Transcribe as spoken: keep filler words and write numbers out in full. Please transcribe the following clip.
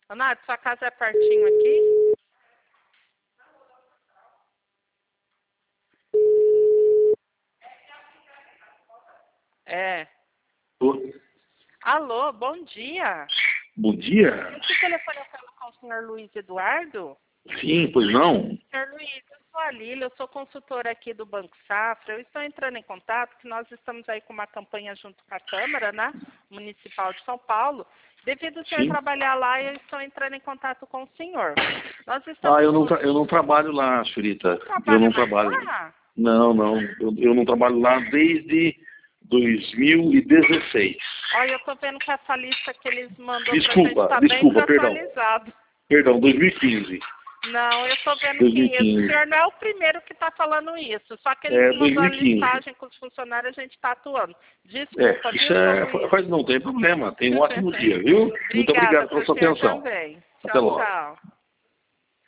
Ô, Nath, sua casa é pertinho aqui? É. Ô, Alô, bom dia. bom dia. Esse telefone é falando com o senhor Luiz Eduardo? Sim, pois não? senhor Luiz, eu sou a Lília, eu sou consultora aqui do Banco Safra. Eu estou entrando em contato que nós estamos aí com uma campanha junto com a Câmara, né, Municipal de São Paulo. Devido ao senhor Sim. trabalhar lá, eu estou entrando em contato com o senhor. Nós Ah, estamos... eu não, tra- eu não trabalho lá, senhorita. Não Eu trabalha não mais trabalho. lá? Não, não. Eu, eu não trabalho lá desde dois mil e dezesseis. Olha, eu estou vendo que essa lista que eles mandou pra gente Desculpa, está bem desculpa, perdão. desatualizado. Perdão, dois mil e quinze. Não, eu estou vendo que o dois mil e quinze. senhor não é o primeiro que está falando isso. Só que eles É, mandou a dois mil e quinze. listagem com os funcionários, a gente está atuando. É, Desculpa, isso viu, senhor é, Luiz? faz, não tem problema. Tenha um ótimo dia, viu? Muito Obrigada obrigado para pela o sua senhor atenção. também. Até Tchau, logo. tchau.